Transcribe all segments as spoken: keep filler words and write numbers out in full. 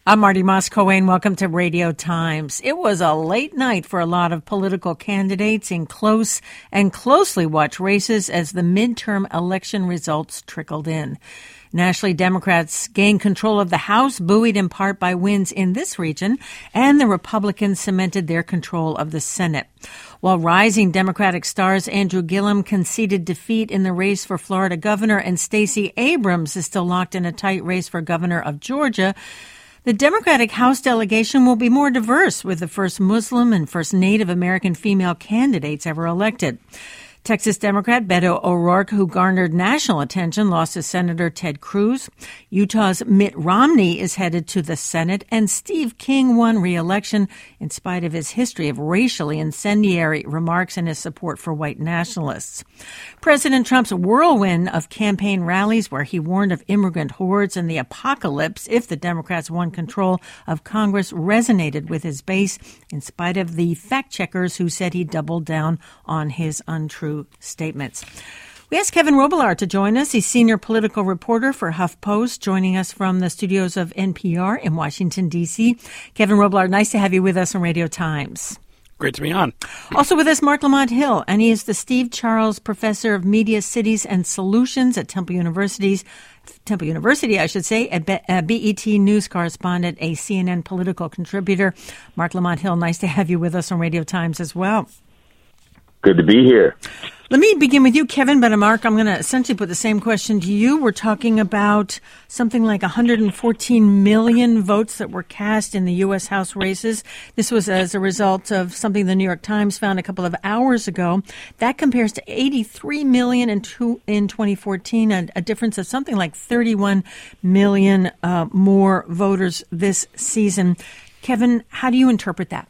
I'm Marty Moss-Coane. Welcome to Radio Times. It was a late night for a lot of political candidates in close and closely watched races as the midterm election results trickled in. Nationally, Democrats gained control of the House, buoyed in part by wins in this region, and the Republicans cemented their control of the Senate. While rising Democratic stars Andrew Gillum conceded defeat in the race for Florida governor and Stacey Abrams is still locked in a tight race for governor of Georgia, the Democratic House delegation will be more diverse, with the first Muslim and first Native American female candidates ever elected. Texas Democrat Beto O'Rourke, who garnered national attention, lost to Senator Ted Cruz. Utah's Mitt Romney is headed to the Senate, and Steve King won re-election in spite of his history of racially incendiary remarks and his support for white nationalists. President Trump's whirlwind of campaign rallies, where he warned of immigrant hordes and the apocalypse if the Democrats won control of Congress, resonated with his base, in spite of the fact-checkers who said he doubled down on his untrue statements. We asked Kevin Robillard to join us. He's senior political reporter for HuffPost, joining us from the studios of N P R in Washington, D C. Kevin Robillard, nice to have you with us on Radio Times. Great to be on. Also with us, Mark Lamont Hill, and he is the Steve Charles Professor of Media, Cities, and Solutions at Temple University's Temple University, I should say, a B E T News correspondent, a C N N political contributor. Mark Lamont Hill, nice to have you with us on Radio Times as well. Good to be here. Let me begin with you, Kevin, but Mark, I'm going to essentially put the same question to you. We're talking about something like one hundred fourteen million votes that were cast in the U S House races. This was as a result of something the New York Times found a couple of hours ago. That compares to eighty-three million in, two, in twenty fourteen, a, a difference of something like thirty-one million uh, more voters this season. Kevin, how do you interpret that?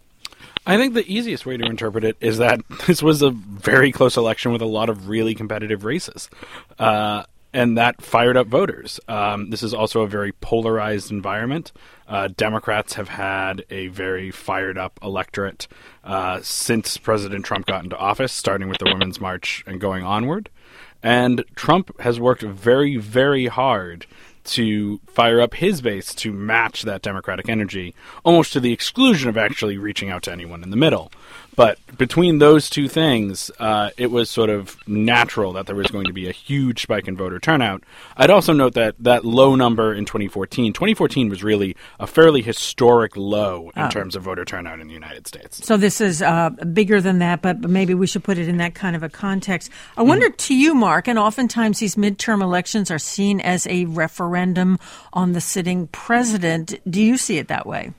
I think the easiest way to interpret it is that this was a very close election with a lot of really competitive races, uh, and that fired up voters. Um, this is also a very polarized environment. Uh, Democrats have had a very fired up electorate uh, since President Trump got into office, starting with the Women's March and going onward. And Trump has worked very, very hard to fire up his base to match that Democratic energy, almost to the exclusion of actually reaching out to anyone in the middle. But between those two things, uh, it was sort of natural that there was going to be a huge spike in voter turnout. I'd also note that that low number in twenty fourteen, twenty fourteen was really a fairly historic low in oh. terms of voter turnout in the United States. So this is uh, bigger than that, but maybe we should put it in that kind of a context. I wonder mm-hmm. to you, Mark, and oftentimes these midterm elections are seen as a referendum on the sitting president. Do you see it that way?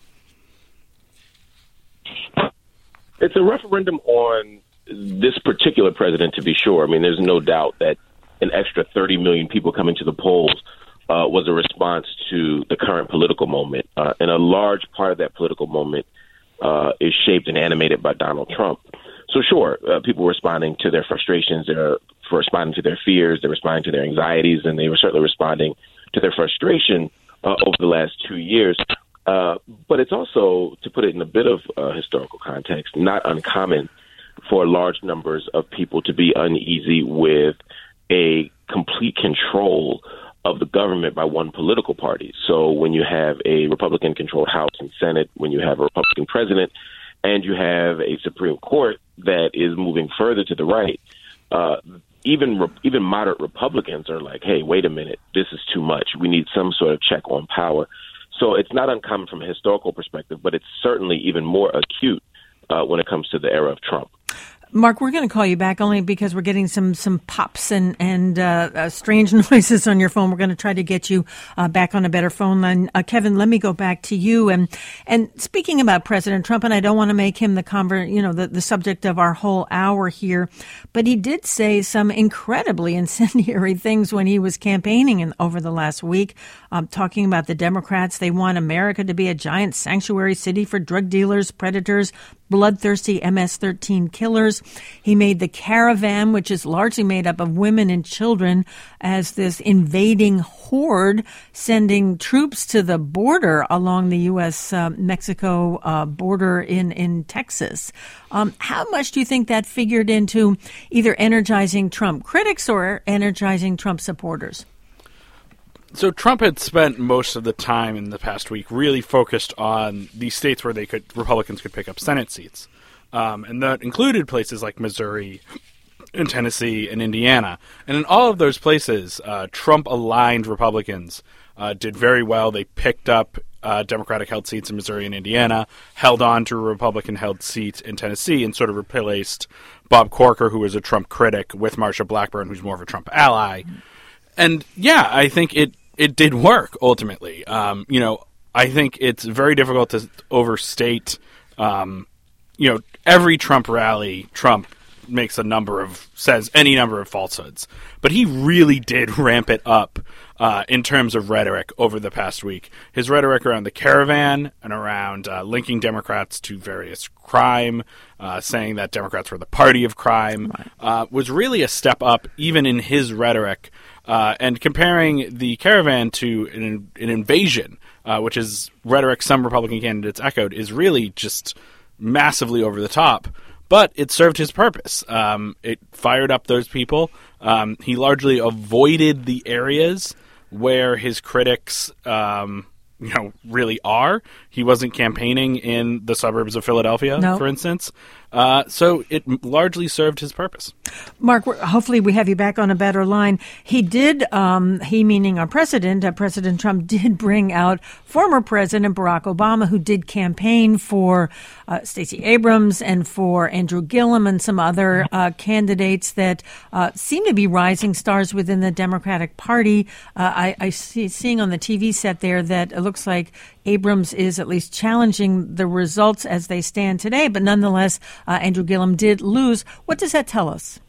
It's a referendum on this particular president, to be sure. I mean, there's no doubt that an extra thirty million people coming to the polls uh, was a response to the current political moment. Uh, and a large part of that political moment uh, is shaped and animated by Donald Trump. So, sure, uh, people were responding to their frustrations. They're responding to their fears. They're responding to their anxieties. And they were certainly responding to their frustration uh, over the last two years. Uh, but it's also, to put it in a bit of uh, historical context, not uncommon for large numbers of people to be uneasy with a complete control of the government by one political party. So when you have a Republican-controlled House and Senate, when you have a Republican president, and you have a Supreme Court that is moving further to the right, uh, even re- even moderate Republicans are like, hey, wait a minute, this is too much. We need some sort of check on power. So it's not uncommon from a historical perspective, but it's certainly even more acute uh, when it comes to the era of Trump. Mark, we're going to call you back only because we're getting some some pops and and uh, uh, strange noises on your phone. We're going to try to get you uh, back on a better phone line. Uh, Kevin, let me go back to you. And and speaking about President Trump, and I don't want to make him the conver- you know the, the subject of our whole hour here, but he did say some incredibly incendiary things when he was campaigning in, over the last week, um, talking about the Democrats. They want America to be a giant sanctuary city for drug dealers, predators, bloodthirsty M S thirteen killers. He made the caravan, which is largely made up of women and children, as this invading horde, sending troops to the border along the U S Mexico uh, border in, in Texas. Um, how much do you think that figured into either energizing Trump critics or energizing Trump supporters? So Trump had spent most of the time in the past week really focused on the states where they could Republicans could pick up Senate seats, um, and that included places like Missouri, and Tennessee, and Indiana. And in all of those places, uh, Trump-aligned Republicans uh, did very well. They picked up uh, Democratic-held seats in Missouri and Indiana, held on to a Republican-held seat in Tennessee, and sort of replaced Bob Corker, who was a Trump critic, with Marsha Blackburn, who's more of a Trump ally. And yeah, I think it, it did work ultimately. Um, you know, I think it's very difficult to overstate, um, you know, every Trump rally, Trump makes a number of, says any number of falsehoods. But he really did ramp it up uh, in terms of rhetoric over the past week. His rhetoric around the caravan and around uh, linking Democrats to various crime, uh, saying that Democrats were the party of crime, right. uh, was really a step up even in his rhetoric. Uh, and comparing the caravan to an, an invasion, uh, which is rhetoric some Republican candidates echoed, is really just massively over the top. But it served his purpose. Um, it fired up those people. Um, he largely avoided the areas where his critics, um, you know, really are. He wasn't campaigning in the suburbs of Philadelphia, no. for instance. Uh, so it largely served his purpose. Mark, hopefully we have you back on a better line. He did, um, he meaning our president, uh, President Trump did bring out former President Barack Obama, who did campaign for uh, Stacey Abrams and for Andrew Gillum and some other uh, candidates that uh, seem to be rising stars within the Democratic Party. Uh, I, I see seeing on the T V set there that it looks like Abrams is at least challenging the results as they stand today, but nonetheless, uh, Andrew Gillum did lose. What does that tell us?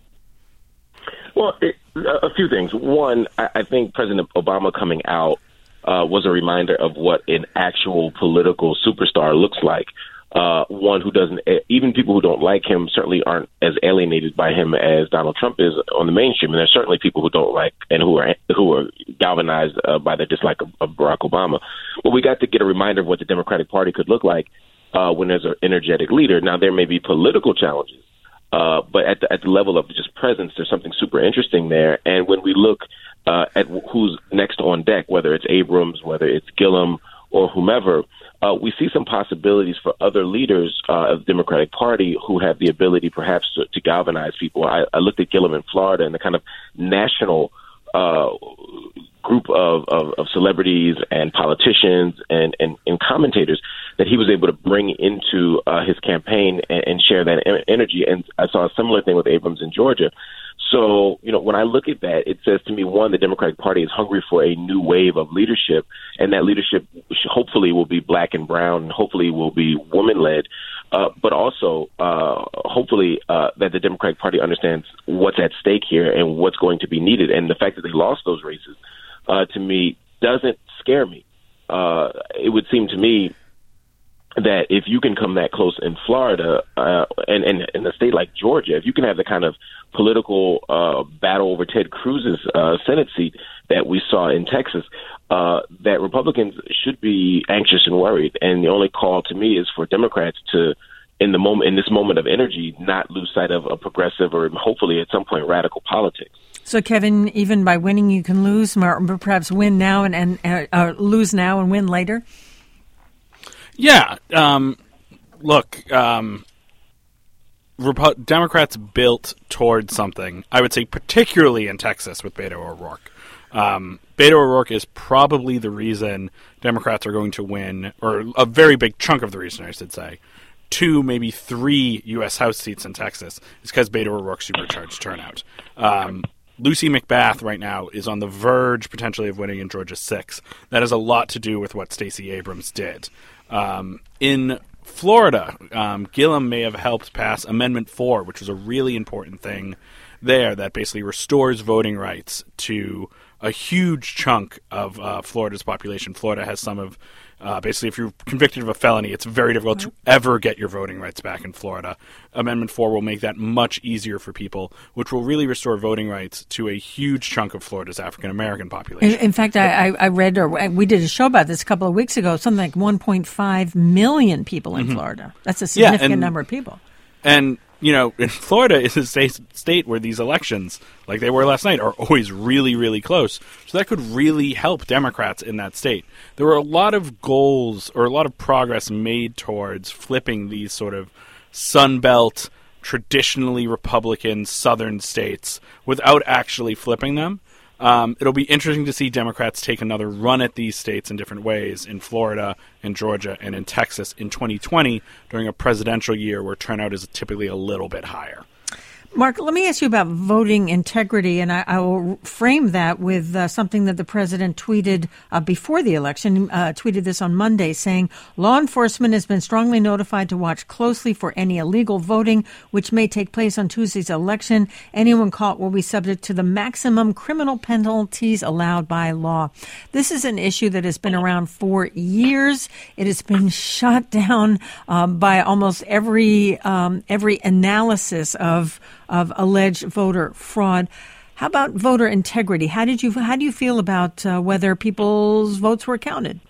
Well, it, a few things. One, I, I think President Obama coming out uh, was a reminder of what an actual political superstar looks like. Uh, one who doesn't, even people who don't like him certainly aren't as alienated by him as Donald Trump is on the mainstream. And there's certainly people who don't like and who are who are galvanized uh, by their dislike of, of Barack Obama. But we got to get a reminder of what the Democratic Party could look like uh, when there's an energetic leader. Now, there may be political challenges, uh, but at the, at the level of just presence, there's something super interesting there. And when we look uh, at who's next on deck, whether it's Abrams, whether it's Gillum, or whomever, uh, we see some possibilities for other leaders uh, of the Democratic Party who have the ability perhaps to, to galvanize people. I, I looked at Gillum in Florida and the kind of national uh, group of, of, of celebrities and politicians and, and, and commentators that he was able to bring into uh, his campaign and, and share that en- energy. And I saw a similar thing with Abrams in Georgia. So, you know, when I look at that, it says to me, one, the Democratic Party is hungry for a new wave of leadership, and that leadership hopefully will be black and brown, and hopefully will be woman-led, uh, but also uh, hopefully uh, that the Democratic Party understands what's at stake here and what's going to be needed. And the fact that they lost those races, uh, to me, doesn't scare me. Uh, it would seem to me that if you can come that close in Florida uh, and, and in a state like Georgia, if you can have the kind of political uh, battle over Ted Cruz's uh, Senate seat that we saw in Texas, uh, that Republicans should be anxious and worried. And the only call to me is for Democrats to, in the moment, in this moment of energy, not lose sight of a progressive or hopefully at some point radical politics. So, Kevin, even by winning, you can lose, or perhaps win now and, and uh, uh, lose now and win later? Yeah. Um, look, um, Repu- Democrats built towards something, I would say particularly in Texas with Beto O'Rourke. Um, Beto O'Rourke is probably the reason Democrats are going to win, or a very big chunk of the reason, I should say, two, maybe three U S House seats in Texas is because Beto O'Rourke supercharged turnout. Um, Lucy McBath right now is on the verge potentially of winning in Georgia six. That has a lot to do with what Stacey Abrams did. Um, in Florida, um, Gillum may have helped pass Amendment four, which was a really important thing there that basically restores voting rights to a huge chunk of uh, Florida's population. Florida has some of, uh, basically, if you're convicted of a felony, it's very difficult to ever get your voting rights back in Florida. Amendment four will make that much easier for people, which will really restore voting rights to a huge chunk of Florida's African-American population. In, in fact, I, I read, or we did a show about this a couple of weeks ago, something like one point five million people in mm-hmm. Florida. That's a significant yeah, and, number of people. And you know, in Florida is a state, state where these elections, like they were last night, are always really, really close. So that could really help Democrats in that state. There were a lot of goals or a lot of progress made towards flipping these sort of Sun Belt, traditionally Republican southern states without actually flipping them. Um, it'll be interesting to see Democrats take another run at these states in different ways in Florida, in Georgia, and in Texas in twenty twenty during a presidential year where turnout is typically a little bit higher. Mark, let me ask you about voting integrity, and I, I will frame that with uh, something that the president tweeted uh, before the election, uh, tweeted this on Monday, saying, law enforcement has been strongly notified to watch closely for any illegal voting, which may take place on Tuesday's election. Anyone caught will be subject to the maximum criminal penalties allowed by law. This is an issue that has been around for years. It has been shot down um, by almost every um, every analysis of of alleged voter fraud. How about voter integrity? How did you how do you feel about uh, whether people's votes were counted?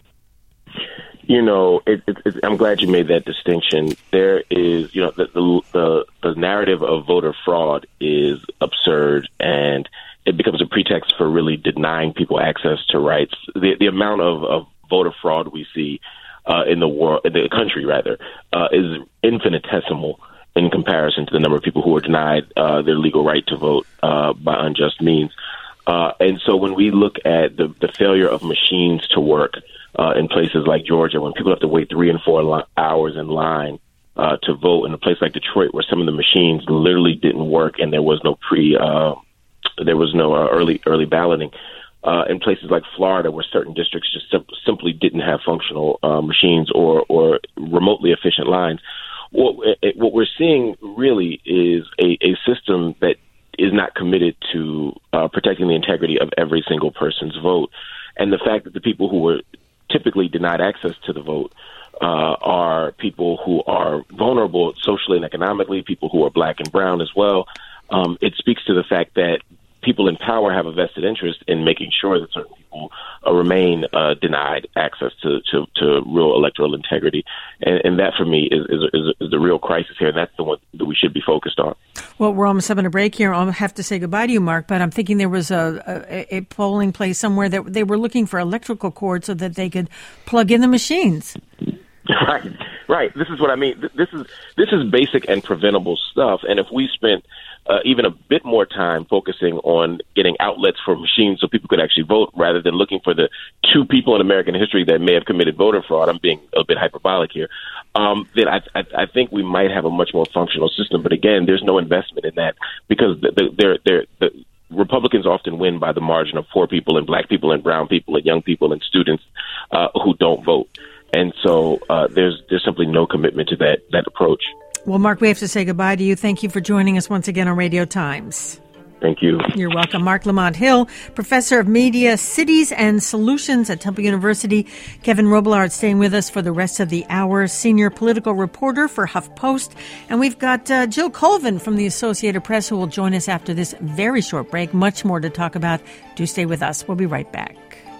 You know, it, it, it, I'm glad you made that distinction. There is, you know, the, the the the narrative of voter fraud is absurd, and it becomes a pretext for really denying people access to rights. The the amount of, of voter fraud we see uh, in the world, in the country rather, uh, is infinitesimal in comparison to the number of people who are denied uh, their legal right to vote uh, by unjust means. Uh, and so when we look at the, the failure of machines to work uh, in places like Georgia, when people have to wait three and four li- hours in line uh, to vote, in a place like Detroit where some of the machines literally didn't work and there was no pre, uh, there was no uh, early early balloting, uh, in places like Florida where certain districts just sim- simply didn't have functional uh, machines or, or remotely efficient lines. What, what we're seeing really is a, a system that is not committed to uh, protecting the integrity of every single person's vote. And the fact that the people who were typically denied access to the vote uh, are people who are vulnerable socially and economically, people who are black and brown as well. Um, it speaks to the fact that people in power have a vested interest in making sure that certain people uh, remain uh, denied access to, to, to real electoral integrity. And, and that, for me, is, is, is, is the real crisis here, and that's the one that we should be focused on. Well, we're almost having a break here. I'll have to say goodbye to you, Mark, but I'm thinking there was a, a, a polling place somewhere that they were looking for electrical cords so that they could plug in the machines. Right, right. This is what I mean. This is this is basic and preventable stuff. And if we spent uh, even a bit more time focusing on getting outlets for machines so people could actually vote, rather than looking for the two people in American history that may have committed voter fraud, I'm being a bit hyperbolic here, um, then I, I, I think we might have a much more functional system. But again, there's no investment in that because the, the, they're, they're, the Republicans often win by the margin of poor people and black people and brown people and young people and students uh, who don't vote. And so uh, there's there's simply no commitment to that that approach. Well, Mark, we have to say goodbye to you. Thank you for joining us once again on Radio Times. Thank you. You're welcome. Mark Lamont Hill, professor of media, cities, and solutions at Temple University. Kevin Robillard staying with us for the rest of the hour, senior political reporter for HuffPost. And we've got uh, Jill Colvin from the Associated Press who will join us after this very short break. Much more to talk about. Do stay with us. We'll be right back.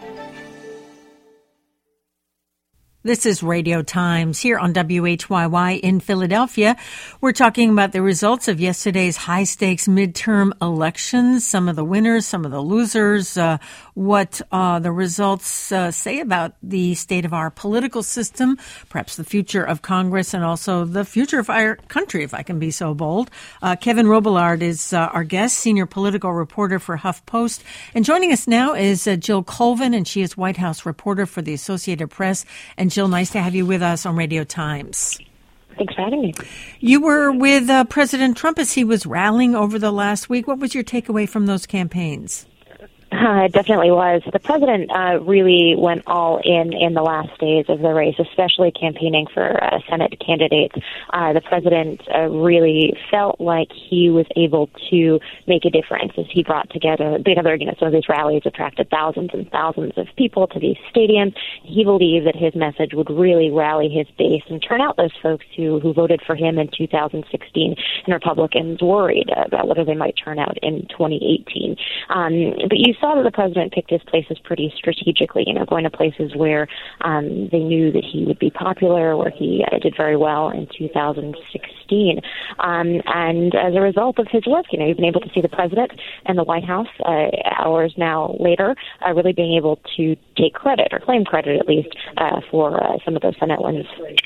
This is Radio Times here on W H Y Y in Philadelphia. We're talking about the results of yesterday's high-stakes midterm elections, some of the winners, some of the losers, uh, what uh, the results uh, say about the state of our political system, perhaps the future of Congress, and also the future of our country, if I can be so bold. Uh, Kevin Robillard is uh, our guest, senior political reporter for HuffPost. And joining us now is uh, Jill Colvin, and she is White House reporter for the Associated Press. And Jill, nice to have you with us on Radio Times. Thanks for having me. You were with uh, President Trump as he was rallying over the last week. What was your takeaway from those campaigns? Uh, it definitely was. The president uh, really went all in in the last days of the race, especially campaigning for uh, Senate candidates. Uh, the president uh, really felt like he was able to make a difference as he brought together, together you know, some of these rallies attracted thousands and thousands of people to these stadiums. He believed that his message would really rally his base and turn out those folks who, who voted for him in two thousand sixteen, and Republicans worried about whether they might turn out in twenty eighteen. Um, but you saw saw that the president picked his places pretty strategically, you know, going to places where um, they knew that he would be popular, where he uh, did very well in two thousand sixteen. Um, and as a result of his work, you know, you've been able to see the president and the White House uh, hours now later uh, really being able to take credit, or claim credit at least, uh, for uh, some of those Senate wins.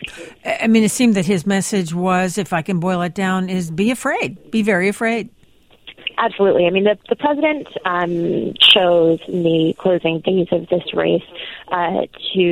I mean, it seemed that his message was, if I can boil it down, is be afraid, be very afraid. Absolutely. I mean, the, the president um, chose in the closing days of this race uh,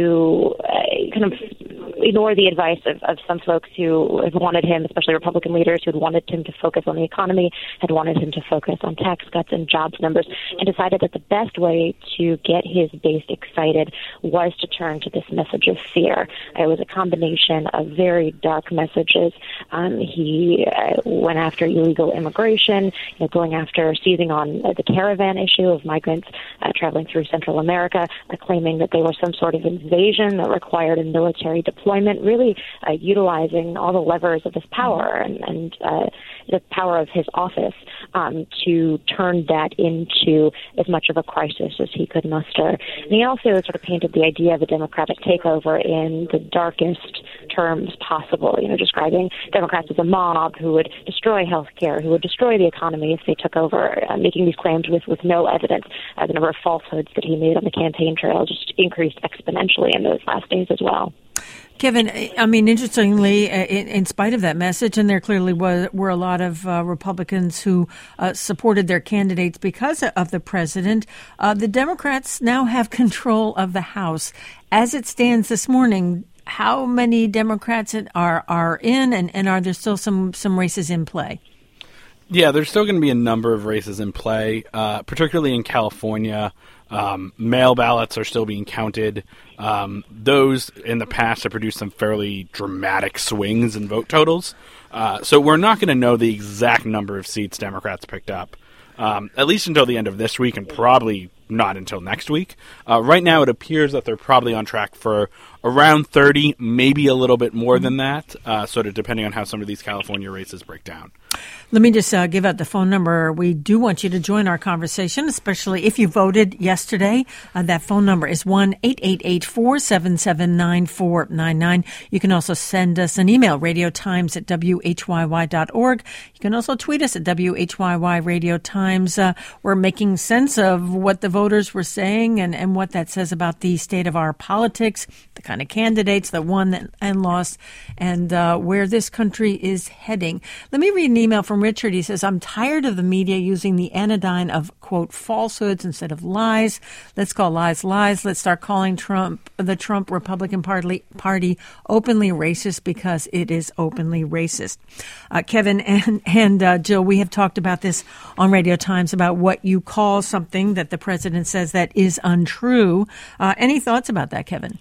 to uh, kind of ignore the advice of, of some folks who have wanted him, especially Republican leaders who had wanted him to focus on the economy, had wanted him to focus on tax cuts and jobs numbers, and decided that the best way to get his base excited was to turn to this message of fear. It was a combination of very dark messages. Um, he uh, went after illegal immigration, you know, going after seizing on uh, the caravan issue of migrants uh, traveling through Central America, uh, claiming that they were some sort of invasion that required a military deployment, really uh, utilizing all the levers of his power and, and uh, the power of his office um, to turn that into as much of a crisis as he could muster. And he also sort of painted the idea of a Democratic takeover in the darkest terms possible, you know, describing Democrats as a mob who would destroy health care, who would destroy the economy if they took over, uh, making these claims with, with no evidence. Uh, the number of falsehoods that he made on the campaign trail just increased exponentially in those last days as well. Kevin, I mean, interestingly, in, in spite of that message, and there clearly was, were a lot of uh, Republicans who uh, supported their candidates because of the president, uh, the Democrats now have control of the House. As it stands this morning, how many Democrats are, are in, and, and are there still some, some races in play? Yeah, there's still going to be a number of races in play, uh, particularly in California. Um, mail ballots are still being counted. Um, those in the past have produced some fairly dramatic swings in vote totals. Uh, so we're not going to know the exact number of seats Democrats picked up, um, at least until the end of this week, and probably not until next week. Uh, right now, it appears that they're probably on track for around thirty, maybe a little bit more than that, uh, sort of depending on how some of these California races break down. Let me just uh, give out the phone number. We do want you to join our conversation, especially if you voted yesterday. Uh, that phone number is one eight eight eight, four seven seven, nine four nine nine. You can also send us an email, radiotimes at w h y y dot org. You can also tweet us at W H Y Y Radio Times. Uh, we're making sense of what the voters were saying and, and what that says about the state of our politics, the kind of candidates that won and lost, and uh, where this country is heading. Let me read an email from Richard. He says, I'm tired of the media using the anodyne of, quote, falsehoods instead of lies. Let's call lies lies. Let's start calling Trump, the Trump Republican Party, party openly racist because it is openly racist. Uh, Kevin and, and uh, Jill, we have talked about this on Radio Times about what you call something that the president says that is untrue. Uh, any thoughts about that, Kevin?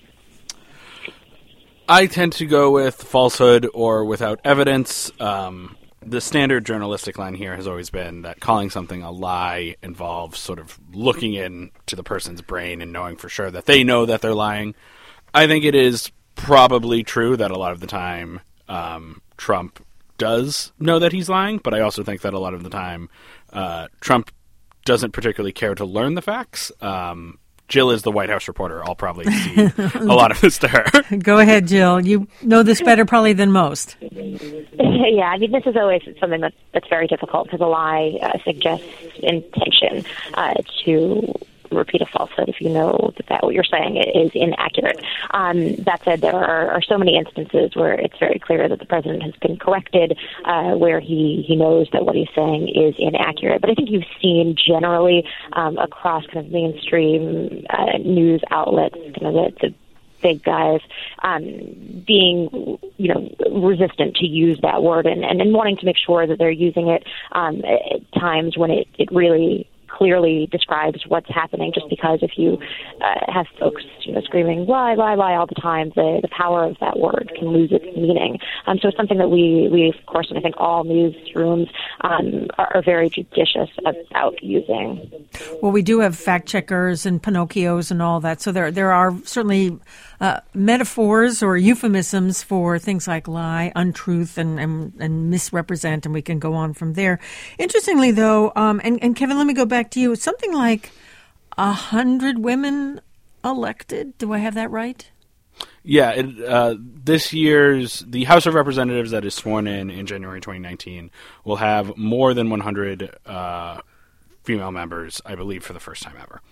I tend to go with falsehood or without evidence. Um, the standard journalistic line here has always been that calling something a lie involves sort of looking into the person's brain and knowing for sure that they know that they're lying. I think it is probably true that a lot of the time um, Trump does know that he's lying, but I also think that a lot of the time uh, Trump doesn't particularly care to learn the facts. Um Jill is the White House reporter. I'll probably see a lot of this to her. Go ahead, Jill. You know this better probably than most. Yeah, I mean, this is always something that, that's very difficult because a lie uh, suggests intention uh, to repeat a falsehood if you know that, that what you're saying is inaccurate. Um, that said, there are, are so many instances where it's very clear that the president has been corrected, uh, where he, he knows that what he's saying is inaccurate. But I think you've seen generally um, across kind of mainstream uh, news outlets, kind of the, the big guys um, being, you know, resistant to use that word and, and, and wanting to make sure that they're using it um, at times when it, it really clearly describes what's happening. Just because if you uh, have folks, you know, screaming lie, lie, lie all the time, the, the power of that word can lose its meaning. Um, so it's something that we, we of course, and I think all newsrooms um, are, are very judicious about using. Well, we do have fact checkers and Pinocchios and all that. So there, there are certainly uh, metaphors or euphemisms for things like lie, untruth, and, and, and misrepresent, and we can go on from there. Interestingly, though, um, and, and Kevin, let me go back to you. Something like a hundred women elected. Do I have that right? Yeah, it, uh, this year's, the House of Representatives that is sworn in in January twenty nineteen will have more than one hundred uh, female members, I believe, for the first time ever.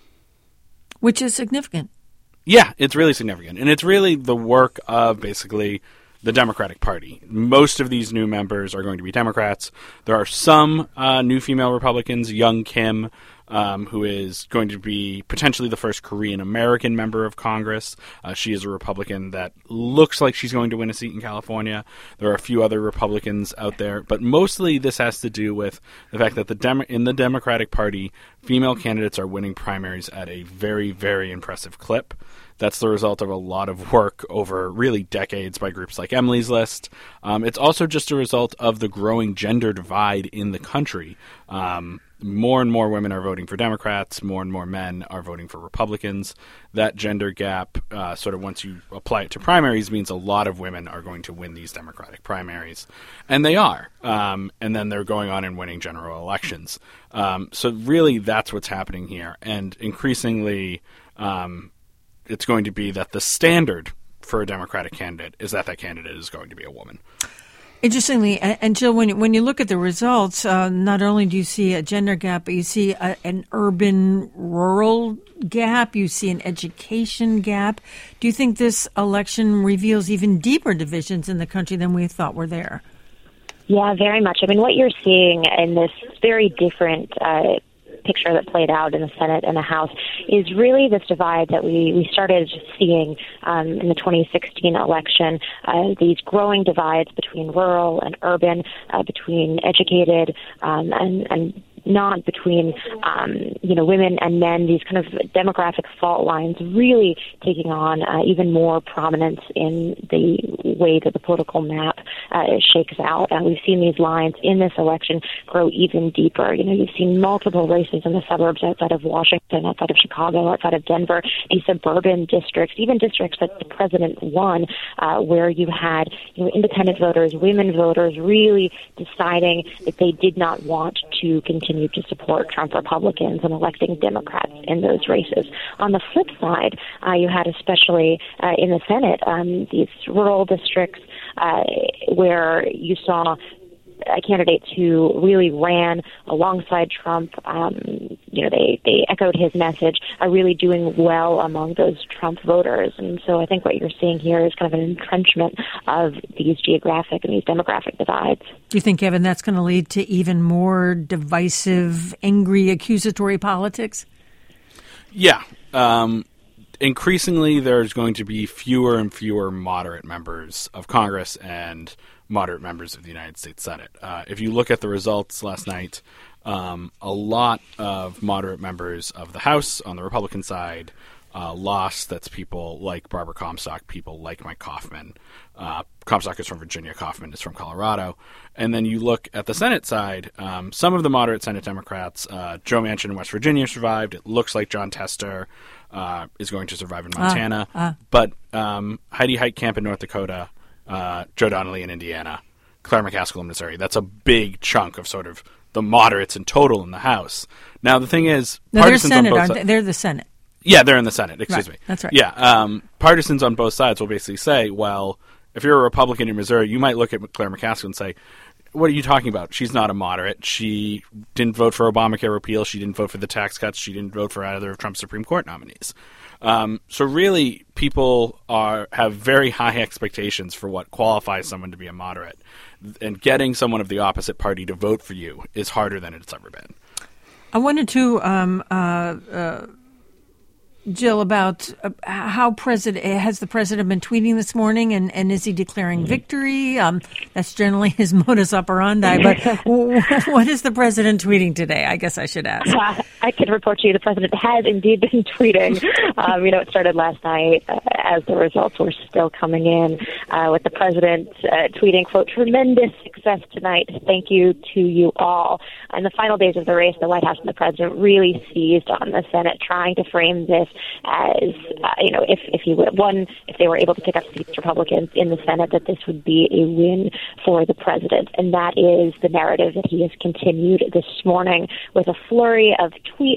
Which is significant. Yeah, it's really significant. And it's really the work of basically the Democratic Party. Most of these new members are going to be Democrats. There are some uh, new female Republicans, Young Kim, um, who is going to be potentially the first Korean-American member of Congress. Uh, she is a Republican that looks like she's going to win a seat in California. There are a few other Republicans out there, but mostly this has to do with the fact that the Dem- in the Democratic Party, female candidates are winning primaries at a very, very impressive clip. That's the result of a lot of work over really decades by groups like Emily's List. Um, it's also just a result of the growing gender divide in the country. Um, more and more women are voting for Democrats. More and more men are voting for Republicans. That gender gap, uh, sort of once you apply it to primaries, means a lot of women are going to win these Democratic primaries. And they are. Um, and then they're going on and winning general elections. Um, so really that's what's happening here. And increasingly... Um, it's going to be that the standard for a Democratic candidate is that that candidate is going to be a woman. Interestingly, and Jill, when, when you look at the results, uh, not only do you see a gender gap, but you see a, an urban-rural gap, you see an education gap. Do you think this election reveals even deeper divisions in the country than we thought were there? Yeah, very much. I mean, what you're seeing in this very different uh picture that played out in the Senate and the House is really this divide that we, we started seeing um, in the twenty sixteen election, uh, these growing divides between rural and urban, uh, between educated um, and, and not between, um, you know, women and men, these kind of demographic fault lines really taking on uh, even more prominence in the way that the political map uh, shakes out. Uh, we've seen these lines in this election grow even deeper. You know, you've seen multiple races in the suburbs outside of Washington, outside of Chicago, outside of Denver, these suburban districts, even districts that the president won, uh, where you had, you know, independent voters, women voters really deciding that they did not want to continue to support Trump Republicans and electing Democrats in those races. On the flip side, uh, you had especially uh, in the Senate um, these rural districts uh, where you saw Uh, candidates who really ran alongside Trump. Um, you know, they, they echoed his message, are really doing well among those Trump voters. And so I think what you're seeing here is kind of an entrenchment of these geographic and these demographic divides. Do you think, Kevin, that's going to lead to even more divisive, angry, accusatory politics? Yeah. Um, increasingly, there's going to be fewer and fewer moderate members of Congress and moderate members of the United States Senate. Uh, if you look at the results last night, um, a lot of moderate members of the House on the Republican side uh, lost. That's people like Barbara Comstock, people like Mike Coffman. Uh, Comstock is from Virginia, Coffman is from Colorado. And then you look at the Senate side, um, some of the moderate Senate Democrats, uh, Joe Manchin in West Virginia survived. It looks like John Tester uh, is going to survive in Montana. Uh, uh. But um, Heidi Heitkamp in North Dakota, Uh, Joe Donnelly in Indiana, Claire McCaskill in Missouri. That's a big chunk of sort of the moderates in total in the House. Now, the thing is... No, they're Senate, aren't they? They're the Senate. Yeah, they're in the Senate. Excuse right. me. That's right. Yeah. Um, partisans on both sides will basically say, well, if you're a Republican in Missouri, you might look at Claire McCaskill and say, what are you talking about? She's not a moderate. She didn't vote for Obamacare repeal. She didn't vote for the tax cuts. She didn't vote for either of Trump's Supreme Court nominees. Um, so really, people are have very high expectations for what qualifies someone to be a moderate. And getting someone of the opposite party to vote for you is harder than it's ever been. I wanted to, um, uh, uh, Jill, about uh, how president has the president been tweeting this morning, and, and is he declaring victory? Um, that's generally his modus operandi. But what is the president tweeting today? I guess I should ask. Uh, I can report to you the president has indeed been tweeting. Um, you know, it started last night uh, as the results were still coming in, uh, with the president uh, tweeting, quote, "Tremendous success tonight. Thank you to you all." In the final days of the race, the White House and the president really seized on the Senate, trying to frame this as, uh, you know, if, if you would, one, if they were able to pick up seats Republicans in the Senate, that this would be a win for the president. And that is the narrative that he has continued this morning with a flurry of tweets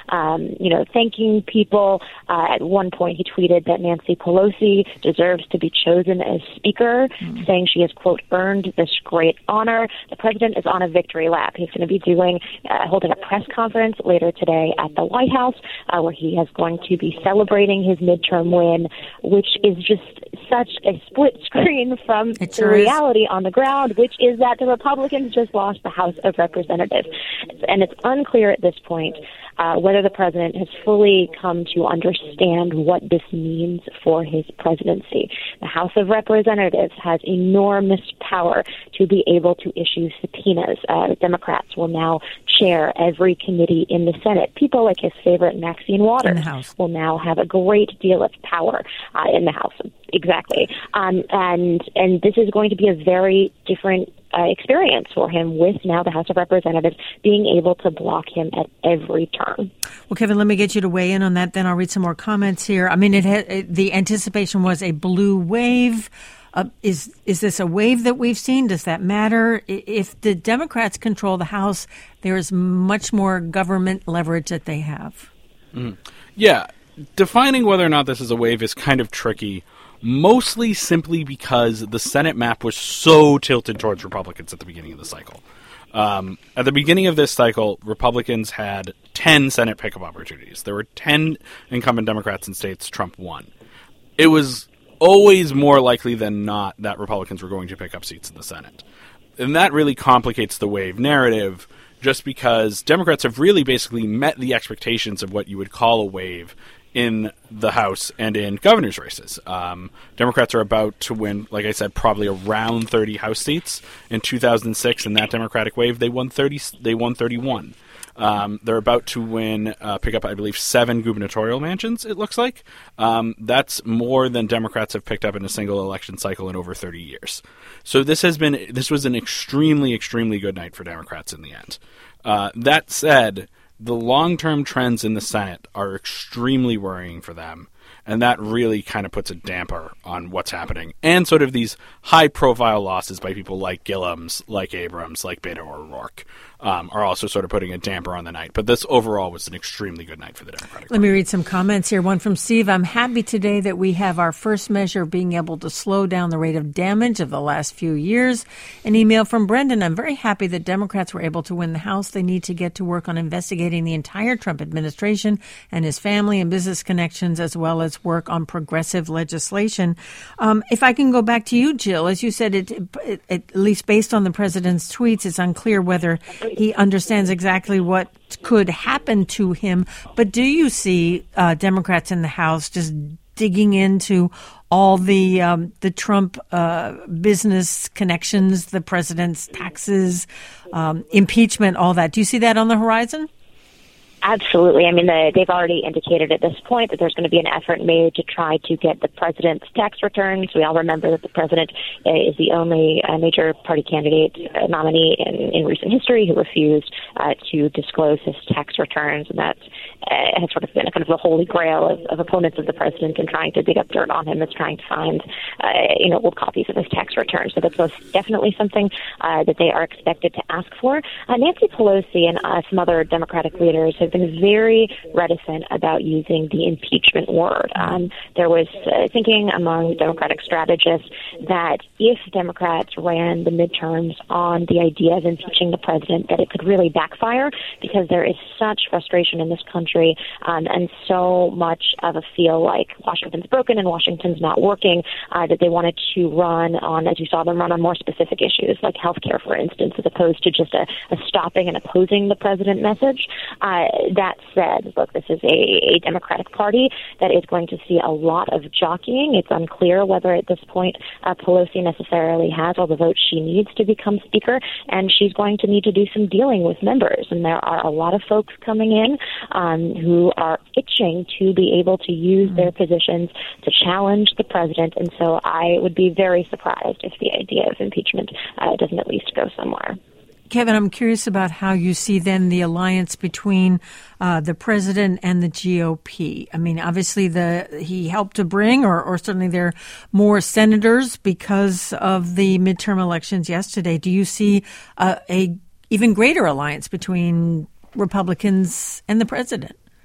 um, you know, thanking people. Uh, at one point, he tweeted that Nancy Pelosi deserves to be chosen as Speaker, mm-hmm. saying she has, quote, earned this great honor. The president is on a victory lap. He's going to be doing, uh, holding a press conference later today at the White House, uh, where he is going to be celebrating his midterm win, which is just such a split screen from it sure the reality is. On the ground, which is that the Republicans just lost the House of Representatives. And it's unclear at this point uh, whether the president has fully come to understand what this means for his presidency. The House of Representatives has enormous power to be able to issue subpoenas. Uh, Democrats will now chair every committee in the Senate. People like his favorite Maxine Waters will now have a great deal of power uh, in the House. Exactly. Um, and and this is going to be a very different uh, experience for him, with now the House of Representatives being able to block him at every turn. Well, Kevin, let me get you to weigh in on that. Then I'll read some more comments here. I mean, it, ha- it the anticipation was a blue wave. Uh, is is this a wave that we've seen? Does that matter? If the Democrats control the House, there is much more government leverage that they have. Mm. Yeah. Defining whether or not this is a wave is kind of tricky, mostly simply because the Senate map was so tilted towards Republicans at the beginning of the cycle. Um, at the beginning of this cycle, Republicans had ten Senate pickup opportunities. There were ten incumbent Democrats in states Trump won. It was always more likely than not that Republicans were going to pick up seats in the Senate. And that really complicates the wave narrative, just because Democrats have really basically met the expectations of what you would call a wave in the House and in governor's races. Um, Democrats are about to win, like I said, probably around thirty House seats. In two thousand six, in that Democratic wave, they won thirty. They won thirty-one. Um, they're about to win, uh, pick up, I believe, seven gubernatorial mansions, it looks like. Um, that's more than Democrats have picked up in a single election cycle in over thirty years. So this has been, this was an extremely, extremely good night for Democrats in the end. Uh, that said, the long-term trends in the Senate are extremely worrying for them, and that really kind of puts a damper on what's happening. And sort of these high-profile losses by people like Gillums, like Abrams, like Beto O'Rourke, um, are also sort of putting a damper on the night. But this overall was an extremely good night for the Democratic Party. Let me read some comments here. One from Steve. I'm happy today that we have our first measure of being able to slow down the rate of damage of the last few years. An email from Brendan. I'm very happy that Democrats were able to win the House. They need to get to work on investigating the entire Trump administration and his family and business connections, as well as work on progressive legislation. Um, if I can go back to you, Jill, as you said, it, it, at least based on the president's tweets, it's unclear whether he understands exactly what could happen to him. But do you see uh, Democrats in the House just digging into all the um, the Trump uh, business connections, the president's taxes, um, impeachment, all that? Do you see that on the horizon? Absolutely. I mean, the, they've already indicated at this point that there's going to be an effort made to try to get the president's tax returns. We all remember that the president is the only uh, major party candidate uh, nominee in, in recent history who refused uh, to disclose his tax returns, and that uh, has sort of been a kind of the holy grail of, of opponents of the president in trying to dig up dirt on him, is trying to find, uh, you know, old copies of his tax returns. So that's most definitely something uh, that they are expected to ask for. Uh, Nancy Pelosi and uh, some other Democratic leaders have been very reticent about using the impeachment word. Um, there was uh, thinking among Democratic strategists that if Democrats ran the midterms on the idea of impeaching the president, that it could really backfire, because there is such frustration in this country um, and so much of a feel like Washington's broken and Washington's not working, uh, that they wanted to run on, as you saw them run on more specific issues like health care, for instance, as opposed to just a, a stopping and opposing the president message. Uh, that said, look, this is a, a Democratic Party that is going to see a lot of jockeying. It's unclear whether at this point uh, Pelosi necessarily has all the votes she needs to become Speaker, and she's going to need to do some dealing with members. And there are a lot of folks coming in um, who are itching to be able to use mm-hmm. their positions to challenge the president. And so I would be very surprised if the idea of impeachment uh, doesn't at least go somewhere. Kevin, I'm curious about how you see then the alliance between uh, the president and the G O P. I mean, obviously the he helped to bring, or, or certainly there are more senators because of the midterm elections yesterday. Do you see uh, a even greater alliance between Republicans and the president?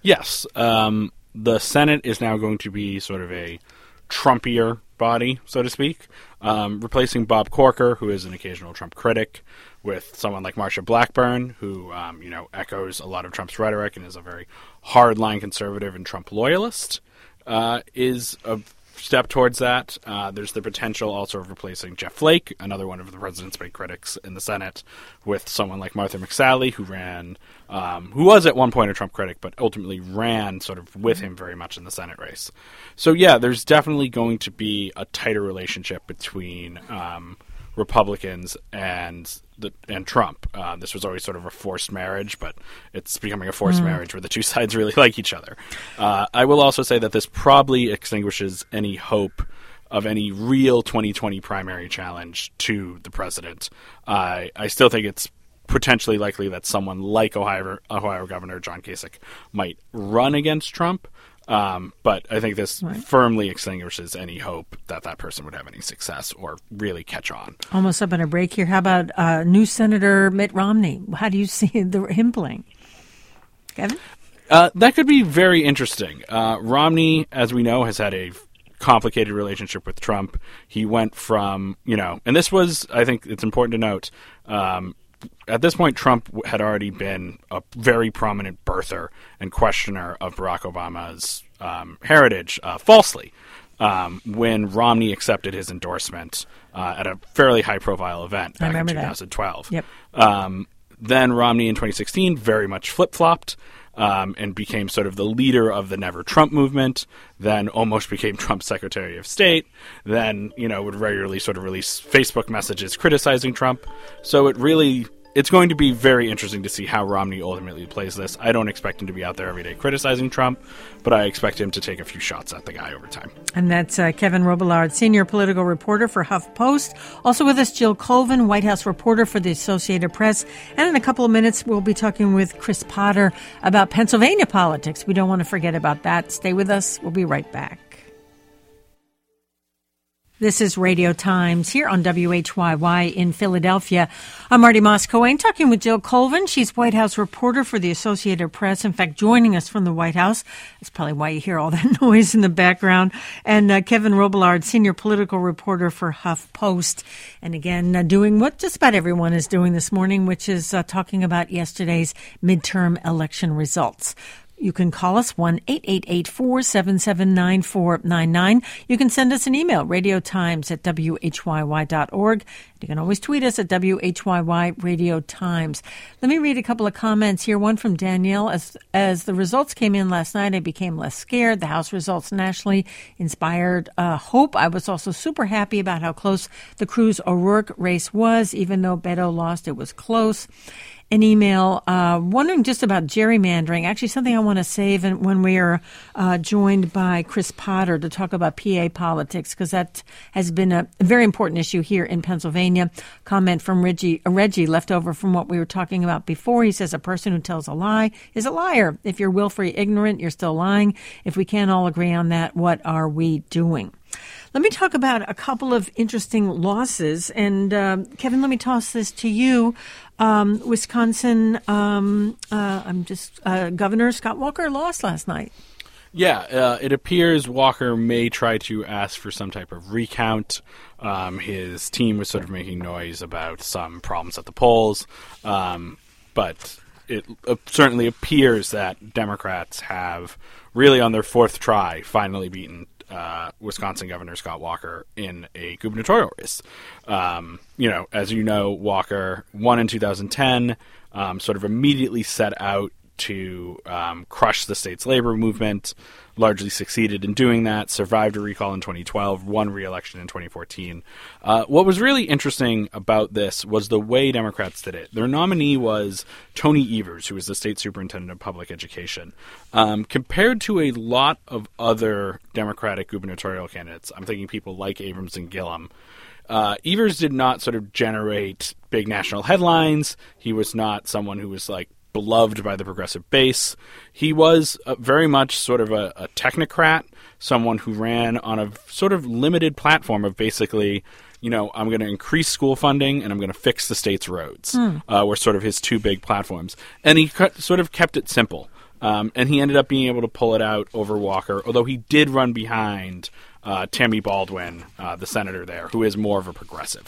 Yes. Um, the Senate is now going to be sort of a Trumpier body, so to speak, um, replacing Bob Corker, who is an occasional Trump critic, with someone like Marsha Blackburn, who um, you know echoes a lot of Trump's rhetoric and is a very hardline conservative and Trump loyalist, uh, is a step towards that. Uh, there's the potential also of replacing Jeff Flake, another one of the president's big critics in the Senate, with someone like Martha McSally, who ran, um, who was at one point a Trump critic, but ultimately ran sort of with him very much in the Senate race. So yeah, there's definitely going to be a tighter relationship between um, Republicans and the, and Trump. Uh, this was always sort of a forced marriage, but it's becoming a forced mm. marriage where the two sides really like each other. Uh, I will also say that this probably extinguishes any hope of any real twenty twenty primary challenge to the president. Uh, I still think it's potentially likely that someone like Ohio, Ohio Governor John Kasich might run against Trump. Um, but I think this right. firmly extinguishes any hope that that person would have any success or really catch on. Almost up on a break here. How about uh, new Senator Mitt Romney? How do you see the, him playing? Kevin? Uh, that could be very interesting. Uh, Romney, as we know, has had a complicated relationship with Trump. He went from, you know, and this was, I think it's important to note, um, at this point, Trump had already been a very prominent birther and questioner of Barack Obama's um, heritage, uh, falsely, um, when Romney accepted his endorsement uh, at a fairly high-profile event back in twenty twelve. Yep. Um, then Romney in twenty sixteen very much flip-flopped um, and became sort of the leader of the Never Trump movement, then almost became Trump's Secretary of State, then, you know, would regularly sort of release Facebook messages criticizing Trump. So it really... It's going to be very interesting to see how Romney ultimately plays this. I don't expect him to be out there every day criticizing Trump, but I expect him to take a few shots at the guy over time. And that's uh, Kevin Robillard, senior political reporter for HuffPost. Also with us, Jill Colvin, White House reporter for the Associated Press. And in a couple of minutes, we'll be talking with Chris Potter about Pennsylvania politics. We don't want to forget about that. Stay with us. We'll be right back. This is Radio Times here on W H Y Y in Philadelphia. I'm Marty Moss-Coane talking with Jill Colvin. She's White House reporter for the Associated Press. In fact, joining us from the White House. That's probably why you hear all that noise in the background. And uh, Kevin Robillard, senior political reporter for HuffPost. And again, uh, doing what just about everyone is doing this morning, which is uh, talking about yesterday's midterm election results. You can call us one eight eight eight, four seven seven, nine four nine nine. You can send us an email, radiotimes at W H Y Y dot org. You can always tweet us at W H Y Y Radio Times. Let me read a couple of comments here. One from Danielle. As, as the results came in last night, I became less scared. The House results nationally inspired uh, hope. I was also super happy about how close the Cruz O'Rourke race was. Even though Beto lost, it was close. An email uh, wondering just about gerrymandering, actually something I want to save when we are uh, joined by Chris Potter to talk about P A politics, because that has been a very important issue here in Pennsylvania. Comment from Reggie, uh, Reggie left over from what we were talking about before. He says a person who tells a lie is a liar. If you're willfully ignorant, you're still lying. If we can't all agree on that, what are we doing? Let me talk about a couple of interesting losses. And, uh, Kevin, let me toss this to you. Um, Wisconsin, um, uh, I'm just, uh, Governor Scott Walker lost last night. Yeah, uh, it appears Walker may try to ask for some type of recount. Um, his team was sort of making noise about some problems at the polls. Um, but it uh, certainly appears that Democrats have really on their fourth try finally beaten Uh, Wisconsin Governor Scott Walker in a gubernatorial race. Um, you know, as you know, Walker won in two thousand ten, um, sort of immediately set out to um, crush the state's labor movement, largely succeeded in doing that, survived a recall in twenty twelve, won re-election in twenty fourteen. Uh, what was really interesting about this was the way Democrats did it. Their nominee was Tony Evers, who was the state superintendent of public education. Um, compared to a lot of other Democratic gubernatorial candidates, I'm thinking people like Abrams and Gillum, Uh, Evers did not sort of generate big national headlines. He was not someone who was like beloved by the progressive base. He was uh, very much sort of a, a technocrat, someone who ran on a sort of limited platform of basically, you know, I'm going to increase school funding and I'm going to fix the state's roads, mm. uh, were sort of his two big platforms. And he cut, sort of kept it simple. Um, and he ended up being able to pull it out over Walker, although he did run behind uh, Tammy Baldwin, uh, the senator there, who is more of a progressive.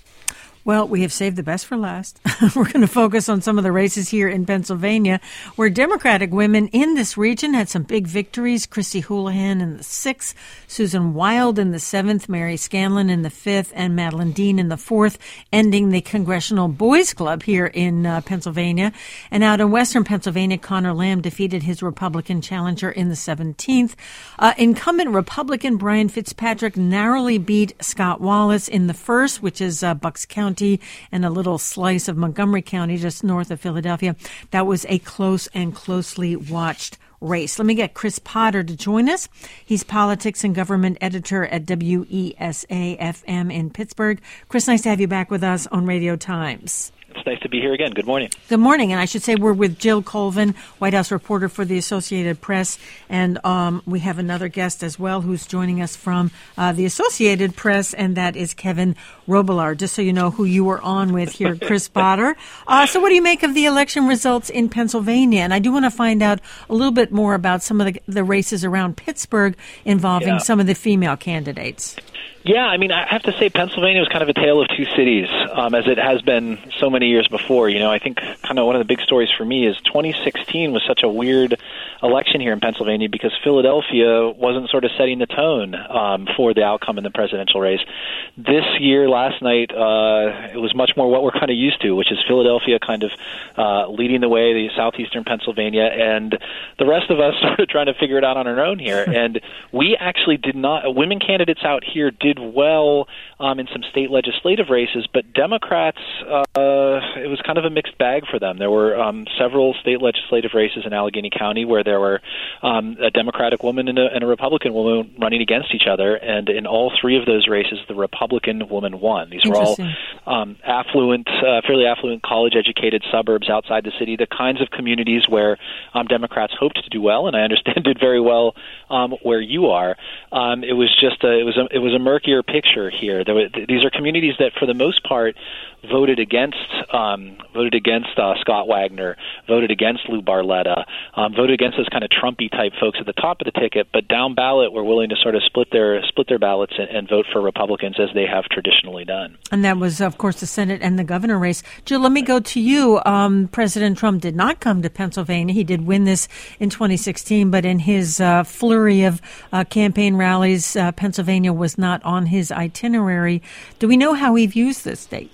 Well, we have saved the best for last. We're going to focus on some of the races here in Pennsylvania, where Democratic women in this region had some big victories. Christy Houlihan in the sixth, Susan Wild in the seventh, Mary Scanlon in the fifth, and Madeline Dean in the fourth, ending the Congressional Boys Club here in uh, Pennsylvania. And out in western Pennsylvania, Connor Lamb defeated his Republican challenger in the seventeenth. Uh, incumbent Republican Brian Fitzpatrick narrowly beat Scott Wallace in the first, which is uh, Bucks County, and a little slice of Montgomery County just north of Philadelphia. That was a close and closely watched race. Let me get Chris Potter to join us. He's politics and government editor at W E S A F M in Pittsburgh. Chris, nice to have you back with us on Radio Times. It's nice to be here again. Good morning. Good morning. And I should say we're with Jill Colvin, White House reporter for the Associated Press. And um, we have another guest as well who's joining us from uh, the Associated Press, and that is Kevin Robillard, just so you know who you were on with here, Chris Potter. Uh, so what do you make of the election results in Pennsylvania? And I do want to find out a little bit more about some of the, the races around Pittsburgh involving yeah. some of the female candidates. Yeah, I mean, I have to say Pennsylvania was kind of a tale of two cities, um, as it has been so many years before. You know, I think kind of one of the big stories for me is twenty sixteen was such a weird election here in Pennsylvania because Philadelphia wasn't sort of setting the tone um, for the outcome in the presidential race. This year, last night, uh, it was much more what we're kind of used to, which is Philadelphia kind of uh, leading the way, the southeastern Pennsylvania, and the rest of us sort of trying to figure it out on our own here. And we actually did not, women candidates out here did well um, in some state legislative races, but Democrats, uh, it was kind of a mixed bag for them. There were um, several state legislative races in Allegheny County where there were um, a Democratic woman and a, and a Republican woman running against each other, and in all three of those races, the Republican woman won. These were all um, affluent, uh, fairly affluent, college-educated suburbs outside the city, the kinds of communities where um, Democrats hoped to do well, and I understand did very well um, where you are. Um, it was just a, it was a, it was a murkier picture here. There were, these are communities that, for the most part, voted against um, voted against uh, Scott Wagner, voted against Lou Barletta, um, voted against those kind of Trumpy type folks at the top of the ticket, but down ballot were willing to sort of split their split their ballots and, and vote for Republicans as they have traditionally done. And that was, of course, the Senate and the governor race. Jill, let me go to you. Um, President Trump did not come to Pennsylvania. He did win this in twenty sixteen, but in his uh, flurry of uh, campaign rallies, uh, Pennsylvania was not on his itinerary. Do we know how he views this state?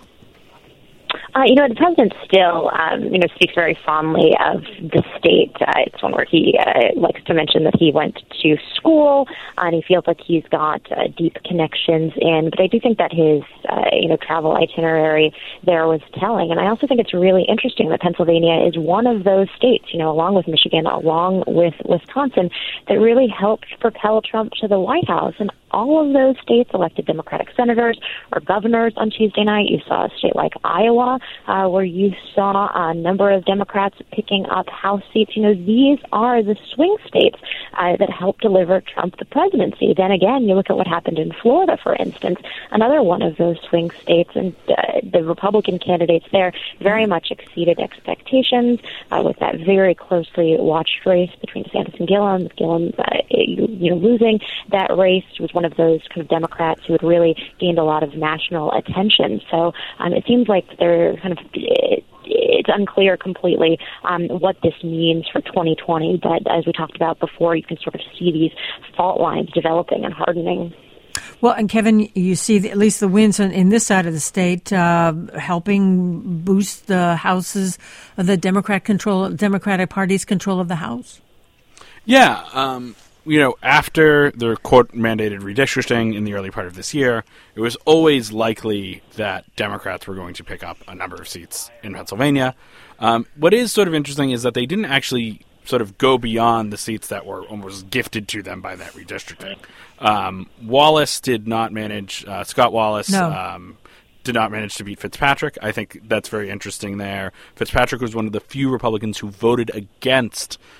Uh, you know, the president still, um, you know, speaks very fondly of the state. Uh, it's one where he uh, likes to mention that he went to school, uh, and he feels like he's got uh, deep connections in. But I do think that his, uh, you know, travel itinerary there was telling. And I also think it's really interesting that Pennsylvania is one of those states, you know, along with Michigan, along with Wisconsin, that really helped propel Trump to the White House. And all of those states elected Democratic senators or governors on Tuesday night. You saw a state like Iowa, uh, where you saw a number of Democrats picking up House seats. You know, these are the swing states uh, that helped deliver Trump the presidency. Then again, you look at what happened in Florida, for instance, another one of those swing states, and uh, the Republican candidates there very much exceeded expectations uh, with that very closely watched race between DeSantis and Gillum. Gillum, uh, you, you know, losing that race was one of those kind of Democrats who had really gained a lot of national attention. So um, it seems like they're kind of, it, it's unclear completely um, what this means for twenty twenty. But as we talked about before, you can sort of see these fault lines developing and hardening. Well, and Kevin, you see the, at least the wins in, in this side of the state uh, helping boost the houses, the Democrat control, Democratic Party's control of the House. Yeah, um, you know, after the court-mandated redistricting in the early part of this year, it was always likely that Democrats were going to pick up a number of seats in Pennsylvania. Um, what is sort of interesting is that they didn't actually sort of go beyond the seats that were almost gifted to them by that redistricting. Um, Wallace did not manage, uh, Scott Wallace no. um, did not manage to beat Fitzpatrick. I think that's very interesting there. Fitzpatrick was one of the few Republicans who voted against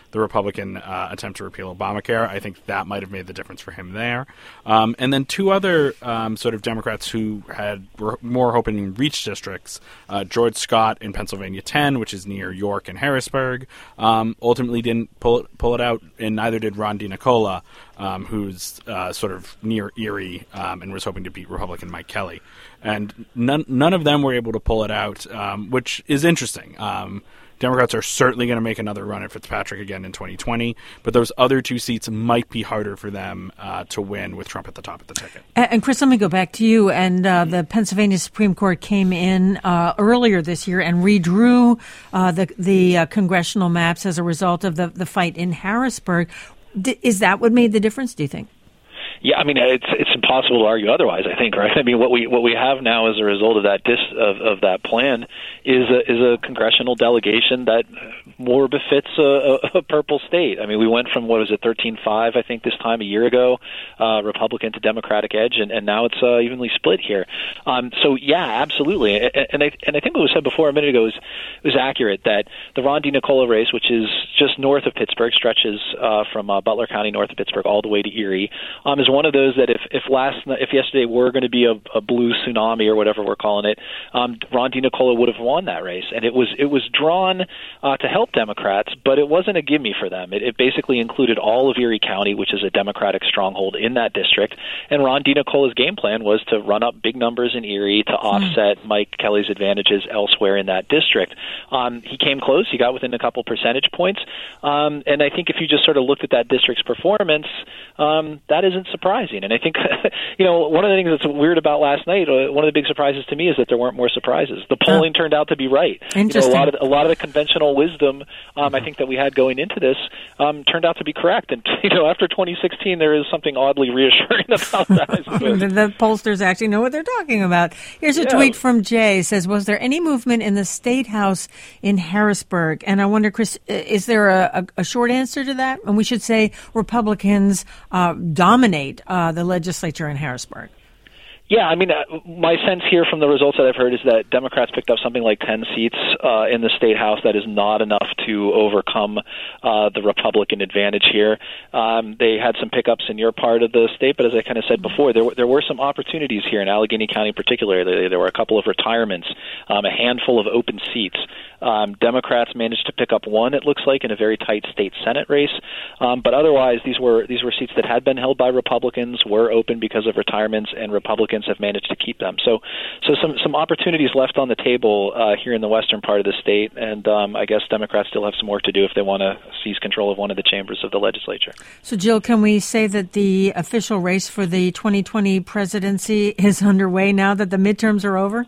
the Republican uh, attempt to repeal Obamacare. I think that might have made the difference for him there. Um, and then two other um, sort of Democrats who had were more hoping in reach districts, uh, George Scott in Pennsylvania ten, which is near York and Harrisburg, um, ultimately didn't pull it, pull it out, and neither did Ron DiNicola, um, who's uh, sort of near Erie um, and was hoping to beat Republican Mike Kelly. And none none of them were able to pull it out, um, which is interesting. Um, Democrats are certainly going to make another run at Fitzpatrick again in twenty twenty, but those other two seats might be harder for them uh, to win with Trump at the top of the ticket. And Chris, let me go back to you. And uh, the Pennsylvania Supreme Court came in uh, earlier this year and redrew uh, the the uh, congressional maps as a result of the, the fight in Harrisburg. D- is that what made the difference, do you think? Yeah, I mean, it's it's impossible to argue otherwise, I think, right? I mean, what we what we have now as a result of that dis, of, of that plan is a, is a congressional delegation that more befits a, a, a purple state. I mean, we went from, what was it, thirteen five, I think, this time a year ago, uh, Republican to Democratic edge, and, and now it's uh, evenly split here. Um, so, yeah, absolutely. And, and, I, and I think what was said before a minute ago was, was accurate, that the Ron DiNicola race, which is just north of Pittsburgh, stretches uh, from uh, Butler County north of Pittsburgh all the way to Erie, um, is one of those that if if last if yesterday were going to be a, a blue tsunami or whatever we're calling it, um, Ron DiNicola would have won that race, and it was it was drawn uh, to help Democrats, but it wasn't a gimme for them. It, it basically included all of Erie County, which is a Democratic stronghold in that district, and Ron DiNicola's game plan was to run up big numbers in Erie to offset Mike Kelly's advantages elsewhere in that district. Um, he came close. He got within a couple percentage points, um, and I think if you just sort of looked at that district's performance, um, that isn't surprising. And I think, you know, one of the things that's weird about last night, uh, one of the big surprises to me is that there weren't more surprises. The polling turned out to be right. Interesting. You know, a lot of a lot of the conventional wisdom, um, I think, that we had going into this um, turned out to be correct. And, you know, after twenty sixteen, there is something oddly reassuring about that. I suppose. the, the pollsters actually know what they're talking about. Here's a yeah. tweet from Jay. It says, was there any movement in the State House in Harrisburg? And I wonder, Chris, is there a, a, a short answer to that? And we should say Republicans uh, dominate uh, the legislature in Harrisburg. Yeah, I mean, uh, my sense here from the results that I've heard is that Democrats picked up something like ten seats uh, in the State House. That is not enough to overcome uh, the Republican advantage here. Um, they had some pickups in your part of the state, but as I kind of said before, there, there were some opportunities here in Allegheny County in particular. There, there were a couple of retirements, um, a handful of open seats. Um, Democrats managed to pick up one, it looks like, in a very tight state Senate race. Um, but otherwise, these were these were seats that had been held by Republicans, were open because of retirements, and Republicans have managed to keep them. So so some, some opportunities left on the table uh, here in the western part of the state, and um, I guess Democrats still have some work to do if they want to seize control of one of the chambers of the legislature. So, Jill, can we say that the official race for the twenty twenty presidency is underway now that the midterms are over?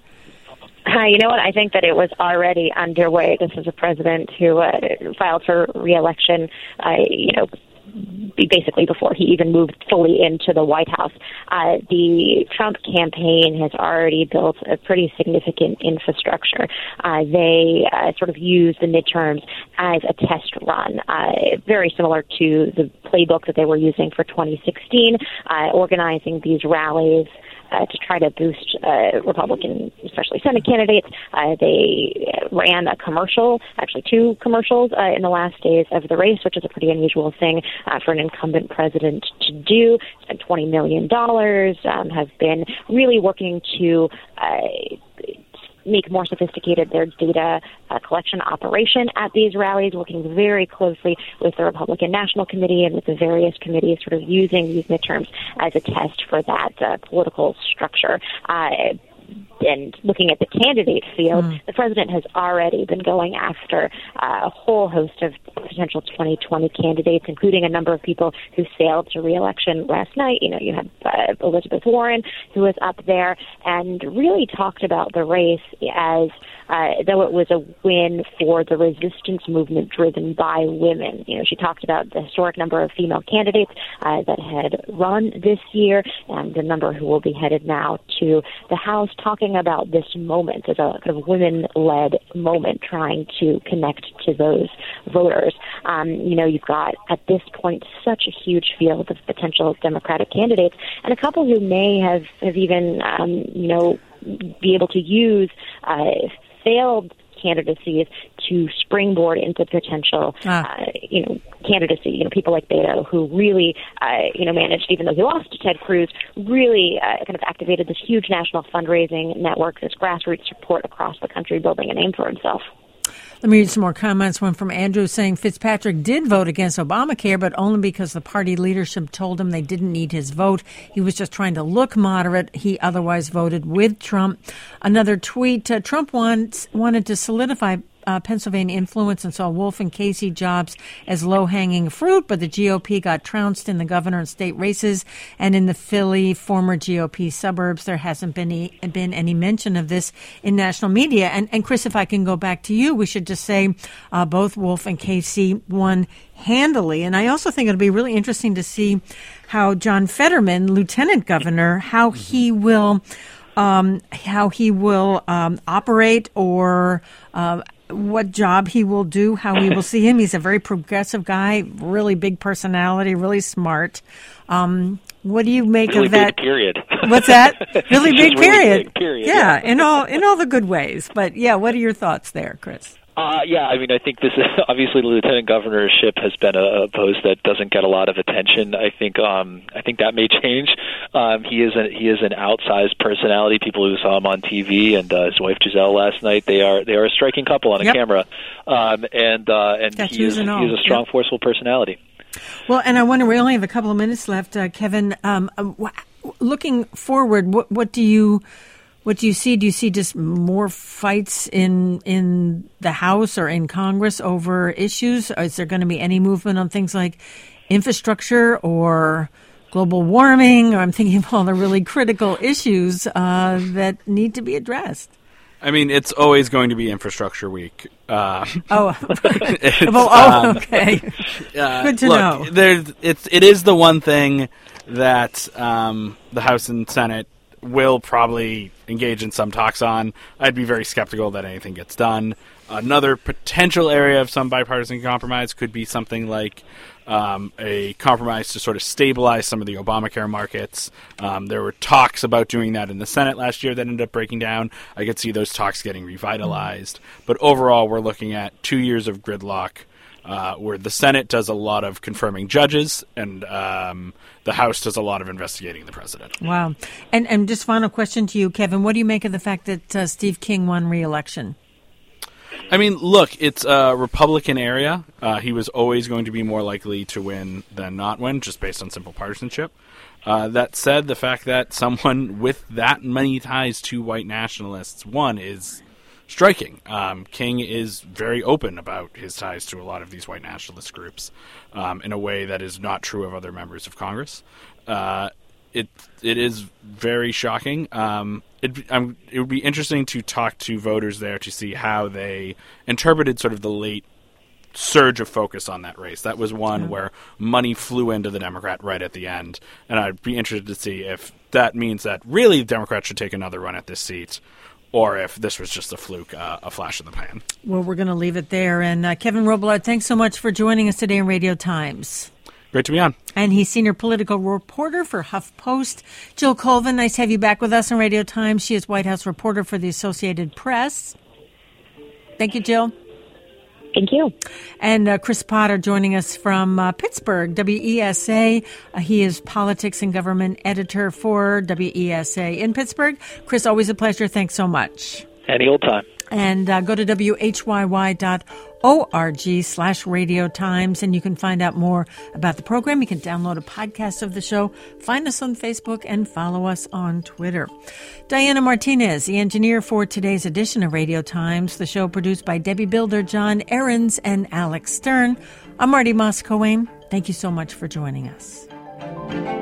Uh, you know what? I think that it was already underway. This is a president who uh, filed for re-election, uh, you know, basically before he even moved fully into the White House. Uh, the Trump campaign has already built a pretty significant infrastructure. Uh, they uh, sort of use the midterms as a test run, uh, very similar to the playbook that they were using for twenty sixteen, uh, organizing these rallies Uh, to try to boost uh, Republican, especially Senate candidates. Uh, they ran a commercial, actually two commercials, uh, in the last days of the race, which is a pretty unusual thing uh, for an incumbent president to do. Spent twenty million dollars, um, have been really working to uh, make more sophisticated their data uh, collection operation at these rallies, working very closely with the Republican National Committee and with the various committees, sort of using these midterms as a test for that uh, political structure. Uh, and looking at the candidate field, mm. the president has already been going after uh, a whole host of potential twenty twenty candidates, including a number of people who sailed to re-election last night. You know, you had uh, Elizabeth Warren, who was up there and really talked about the race as uh, though it was a win for the resistance movement driven by women. You know, she talked about the historic number of female candidates uh, that had run this year and the number who will be headed now to the House, talking about this moment as a kind of women-led moment, trying to connect to those voters. Um, you know, you've got, at this point, such a huge field of potential Democratic candidates, and a couple who may have, have even, um, you know, be able to use uh, failed candidacies to springboard into potential, ah. uh, you know, candidacy. You know, people like Beto, who really, uh, you know, managed, even though he lost to Ted Cruz, really uh, kind of activated this huge national fundraising network, this grassroots support across the country, building a name for himself. Let me read some more comments. One from Andrew saying Fitzpatrick did vote against Obamacare, but only because the party leadership told him they didn't need his vote. He was just trying to look moderate. He otherwise voted with Trump. Another tweet, uh, Trump wants, wanted to solidify Uh, Pennsylvania influence and saw Wolf and Casey jobs as low-hanging fruit, but the G O P got trounced in the governor and state races, and in the Philly former G O P suburbs, there hasn't been any, been any mention of this in national media. And, and Chris, if I can go back to you, we should just say uh, both Wolf and Casey won handily. And I also think it'll be really interesting to see how John Fetterman, lieutenant governor, how he will um, how he will um, operate or uh, what job he will do, how we will see him. He's a very progressive guy, really big personality, really smart. Um, what do you make really of that? Big period. What's that? Really big really period. Big period. Yeah, yeah, in all in all the good ways. But yeah, what are your thoughts there, Chris? Uh, yeah, I mean, I think this is obviously the lieutenant governorship has been a, a post that doesn't get a lot of attention. I think um, I think that may change. Um, he is a, he is an outsized personality. People who saw him on T V and uh, his wife Giselle last night, they are they are a striking couple on a yep. camera, um, and uh, and Tattoos he is and all. he is a strong, yep. forceful personality. Well, and I wonder, we only have a couple of minutes left, uh, Kevin. Um, looking forward, what, what do you? What do you see? Do you see just more fights in in the House or in Congress over issues? Is there going to be any movement on things like infrastructure or global warming? Or I'm thinking of all the really critical issues uh, that need to be addressed. I mean, it's always going to be infrastructure week. Uh, oh, well, oh, um, okay. Uh, Good to look, know. There's, it's it is the one thing that um, the House and Senate will probably engage in some talks on. I'd be very skeptical that anything gets done. Another potential area of some bipartisan compromise could be something like um, a compromise to sort of stabilize some of the Obamacare markets. Um, there were talks about doing that in the Senate last year that ended up breaking down. I could see those talks getting revitalized. Mm-hmm. But overall, we're looking at two years of gridlock uh, where the Senate does a lot of confirming judges and um, the House does a lot of investigating the president. Wow. And and just final question to you, Kevin. What do you make of the fact that uh, Steve King won re-election? I mean, look, it's a Republican area. Uh, he was always going to be more likely to win than not win, just based on simple partisanship. Uh, that said, the fact that someone with that many ties to white nationalists won is striking. Um, King is very open about his ties to a lot of these white nationalist groups um, in a way that is not true of other members of Congress. Uh, it it is very shocking. Um, it, um, it would be interesting to talk to voters there to see how they interpreted sort of the late surge of focus on that race. That was one yeah. where money flew into the Democrat right at the end, and I'd be interested to see if that means that really the Democrats should take another run at this seat, or if this was just a fluke, uh, a flash in the pan. Well, we're going to leave it there. And uh, Kevin Robillard, thanks so much for joining us today in Radio Times. Great to be on. And he's senior political reporter for HuffPost. Jill Colvin, nice to have you back with us on Radio Times. She is White House reporter for the Associated Press. Thank you, Jill. Thank you. And uh, Chris Potter joining us from uh, Pittsburgh, W E S A. Uh, he is politics and government editor for W E S A in Pittsburgh. Chris, always a pleasure. Thanks so much. Any old time. And uh, go to W H Y Y dot org slash Radio Times, and you can find out more about the program. You can download a podcast of the show, find us on Facebook, and follow us on Twitter. Diana Martinez, the engineer for today's edition of Radio Times, the show produced by Debbie Builder, John Ahrens, and Alex Stern. I'm Marty Moss-Coane. Thank you so much for joining us.